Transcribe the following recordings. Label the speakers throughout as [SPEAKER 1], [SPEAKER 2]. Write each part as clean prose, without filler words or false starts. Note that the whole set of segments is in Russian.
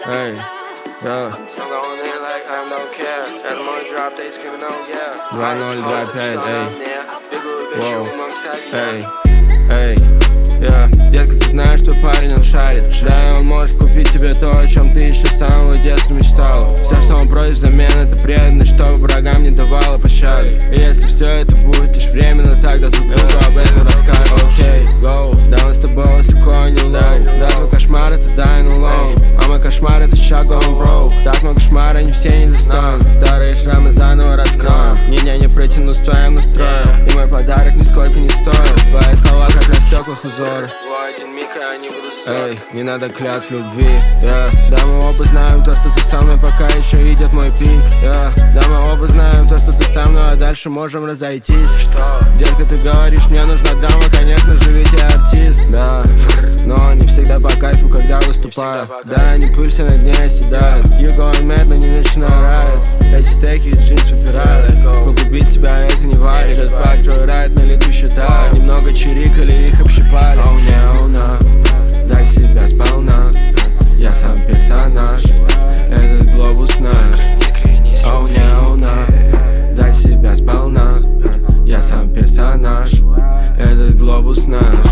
[SPEAKER 1] Hey, yeah. 2025, эй. Воу. Эй, эй, yeah. Детка, ты знаешь, что парень, он шарит. Да, он может купить тебе то, о чем ты еще с самого детства мечтала. Все, что он просит взамен, это преданность, чтобы врагам не давала пощады. И если все это будет лишь временно, тогда друг другу об этом расскажем. Окей, go. Да, мы с тобой высоко, не low. Да, твой кошмар это dying alone, а мой кошмар это ща going broke. Так много кошмара, они все недостойны. Старые шрамы заново раскроем. Меня не протяну с твоим настроем. И мой подарок нисколько не стоит. Твои слова как на стеклах узоры. Эй, не надо клятв любви, yeah. Да, мы оба знаем то, что ты со мной, пока еще идет мой пик, yeah. Да, мы оба знаем то, что ты со мной, а дальше можем разойтись. Детка, ты говоришь, мне нужна драма, конечно же, ведь я артист, да. Но не всегда по кайфу, когда выступаю. Да, не пылься на дне оседают. You going mad, но не начинай райд. Эти стейки из джинс выпирают. Погубить себя это не варит. Джетпак, джойрайд на лету считаю. Немного чирикали, их общипали. Оу не, оу на, дай себя сполна. Я сам персонаж, этот глобус наш. Оу не, оу на, дай себя сполна. Я сам персонаж, этот глобус наш.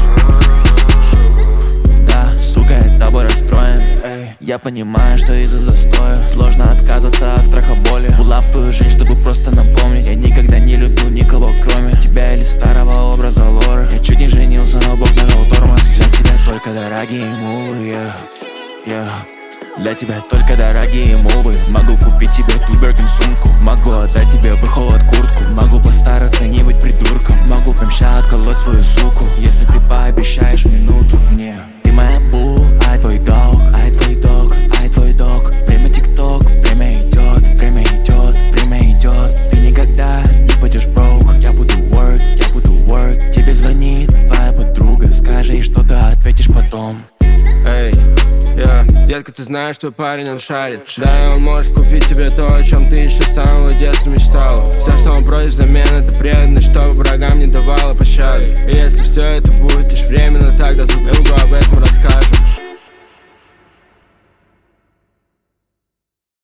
[SPEAKER 2] Тобой расстроен, эй. Я понимаю, что из-за застоя сложно отказаться от страха боли. Была в твою жизнь, чтобы просто напомнить. Я никогда не любил никого, кроме тебя или старого образа Лоры. Я чуть не женился, но Бог нажал тормоз. Для тебя только дорогие мувы, yeah. Для тебя только дорогие мувы. Могу купить тебе ту Биркин сумку. Могу отдать тебе в холод куртку. Могу постараться не быть придурком. Могу прям ща отколоть свою суку, если ты пообещаешь минуту мне. Ты моя бу, ай твой дог, ай твой дог, ай твой дог. Время тикток, время идет, время идет, время идет. Ты никогда не пойдешь broke. Я буду work. Тебе звонит твоя подруга, скажи ей, что ты ответишь потом.
[SPEAKER 1] Эй, yeah. Детка, ты знаешь, что парень, он шарит. Да, и он может купить тебе то, о чем ты еще с самого детства мечтала. Все, что он просит взамен, это преданность, чтобы врагам не давала пощады. И если все это будет лишь временно, тогда друг другу об этом расскажем.